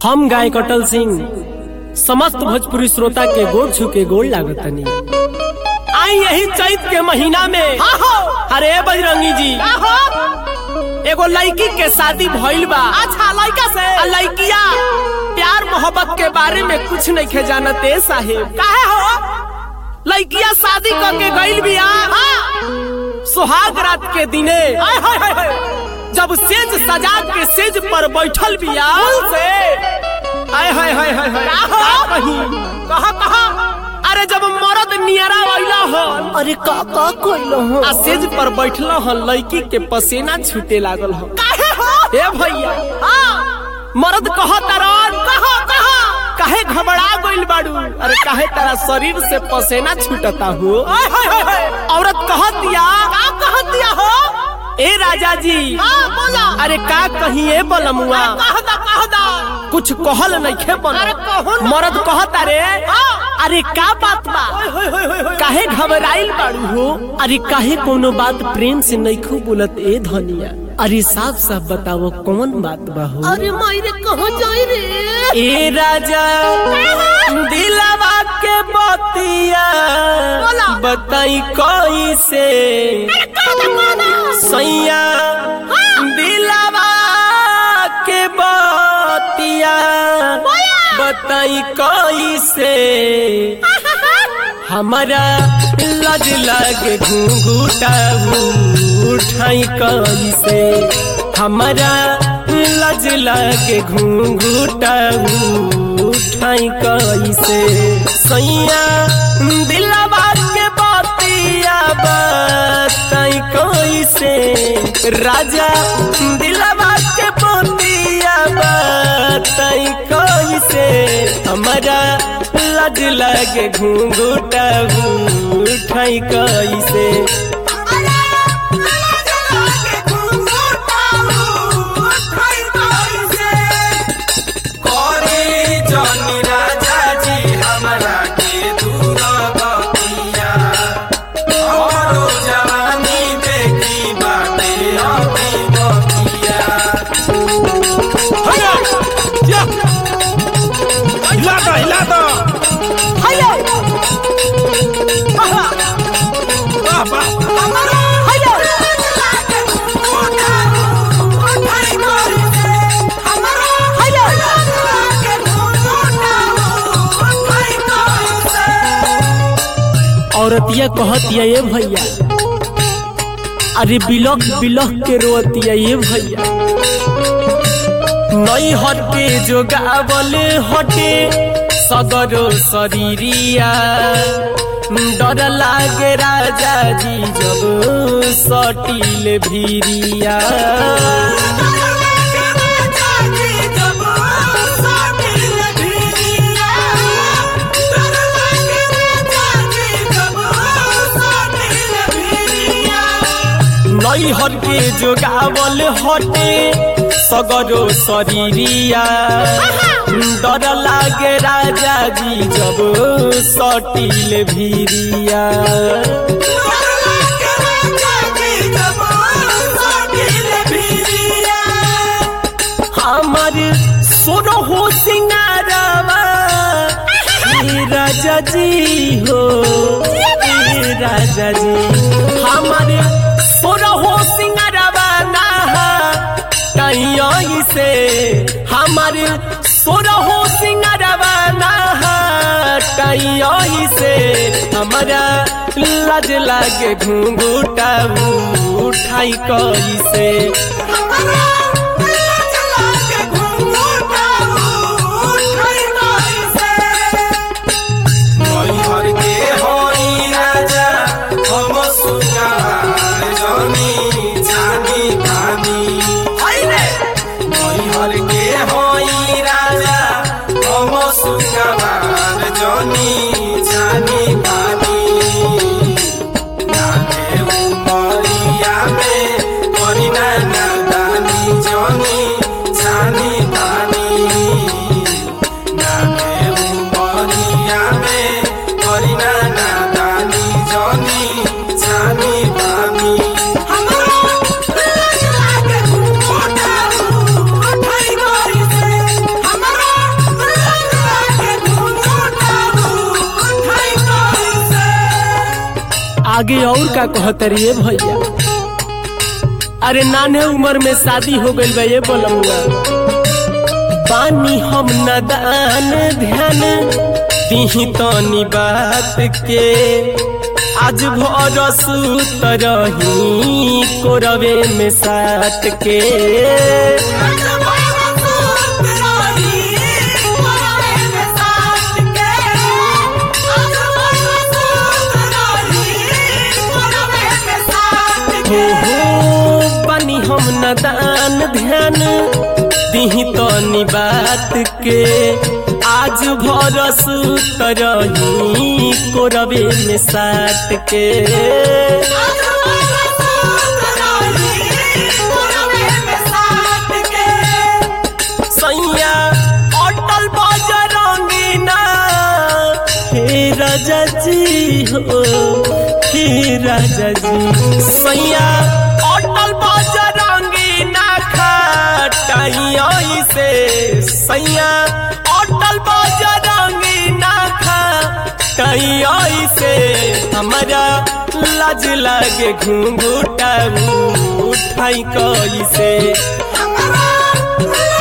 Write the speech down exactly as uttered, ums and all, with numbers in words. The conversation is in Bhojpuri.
हम गायक अटल सिंह समस्त भोजपुरी श्रोता के गोड़ छू के गोड़ लागतनी। आई यही चैत के महीना में अरे बजरंगी जी एगो लड़की के शादी भइल बा। अच्छा लड़का से लड़किया प्यार मोहब्बत के बारे में कुछ नहीं खे जानते साहेब। काहे हो लड़किया शादी करके गइल बिया सुहाग रात के दिने जब सेज सजा के सेज पर बैठल बिया से आय हाय हाय हाय हाय कहा कहा अरे जब मरद नियरा वैला हो अरे का का कोइलो हो आ सेज पर बैठला हो लड़की के पसीना छूटे लागल हो। काहे हो ए भैया हां मरद कह तरन कह कह काहे घबरा गइल बाड़ू अरे काहे तारा शरीर से पसीना छूटता हो। आय हाय हाय औरत कह दिया का कह दिया हो ए राजा जी हां बोला अरे का कहिए बलमुआ कह दा कह दा कुछ कहल नइखे बन मरद कहता रे अरे का बात बा काहे घबराइल बाड़ू हो अरे काहे कोनो बात प्रेम से नइखू बोलत ए धनिया अरे साफ साफ बताओ कौन बात बा हो। अरे मायरे कहां जाई रे ए राजा दिलवा के बतिया बताई कैसे सैया दिलवा के बतिया बताई कैसे हमारा लज लगे घूंघूटा उठाई कैसे हमारा लज लगे घूंघूटा उठाई कैसे सैया दिलवा के बतिया बताई कैसे राजा दिलवा के बतिया बताई कैसे हमारा लज लगे घूंघूटा उठाई कैसे औरतिया कहतिया ये भैया अरे बिलख बिलख के रोतिया ये भैया नई हटे जो गावल हटे सगरो शरीरिया डर लागे राजा जी जब सटील भीरिया नई हटे जो गावल हटे सगरो शरीरिया डर लागे राजा जी जब सटील भीरिया हमार सोनो हो सिंगारवा राजा जी हो राजा जी हमारे सोना हो सिंगारवा ना कहीं से हमारे सोना हो सिंगारवा ना कहीं से हमारा लज लागे घूंघूटा उठाई कैसे मरिया में आगे और का कहतरिए भैया। अरे नाने उम्र में शादी हो गई बे बोलमुआ, पानी हम नदान ध्यान दीही तनी बात के, आज भर सुत रही कोरवे में साट के। हो हो बनी हम नदान ध्यान दीही तनी बात के, आज भर सुत रही कोरवे में साट के। सैया अटल बजरंगीना हे राजा जी हो, हे राजा जी। सैया अटल बजरंगीना खटाई से, सैया अटल बजरंगीना खटाई से, हमारा लाज लागे घूंघूटा उठाई कैसे।